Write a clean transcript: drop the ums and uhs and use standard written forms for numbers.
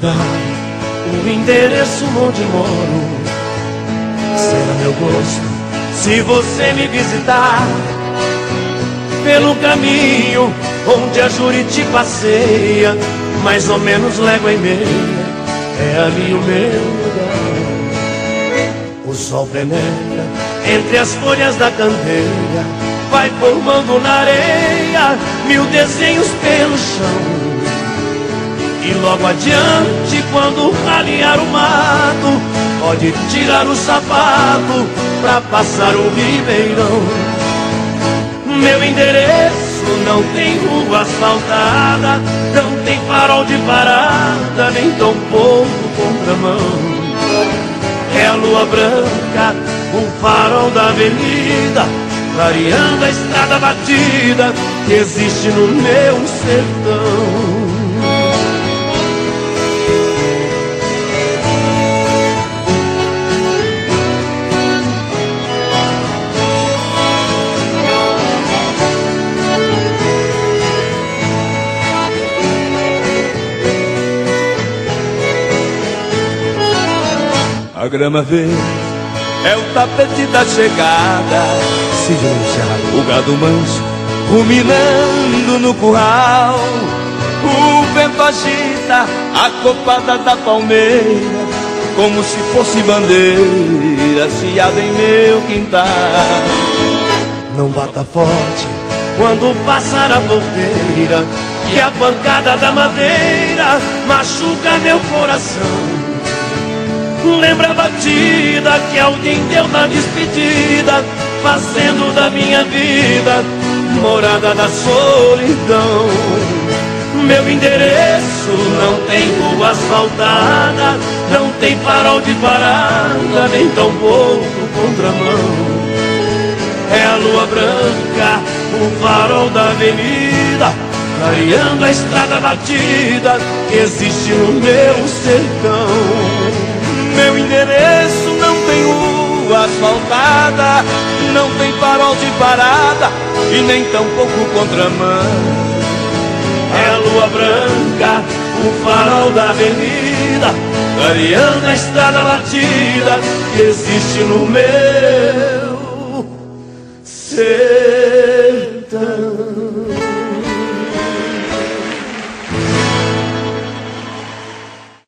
dar o endereço onde moro. Será meu gosto se você me visitar pelo caminho onde a Juriti passeia, mais ou menos légua e meia, é ali o meu lugar. O sol penetra entre as folhas da candeia, vai formando na areia mil desenhos pelo chão. E logo adiante, quando ralear o mato, pode tirar o sapato pra passar o ribeirão. Meu endereço não tem rua asfaltada, não tem farol de parada, nem tampouco contramão. É a lua branca, um farol da avenida, clareando a estrada batida que existe no meu sertão. A grama verde é o tapete da chegada, Silenciado, o gado manso ruminando no curral. O vento agita a copada da palmeira, como se fosse bandeira chiada em meu quintal. não bata forte quando passar a porteira, que a pancada da madeira machuca meu coração. Lembra a batida que alguém deu na despedida, fazendo da minha vida morada da solidão. Meu endereço não tem rua asfaltada, não tem farol de parada, nem tampouco contramão. É a lua branca, o farol da avenida, clareando a estrada batida que existe no meu sertão. Meu endereço não tem rua asfaltada, não tem farol de parada e nem tampouco contramão. É a lua branca, o farol da avenida, clareando a estrada batida que existe no meu sertão.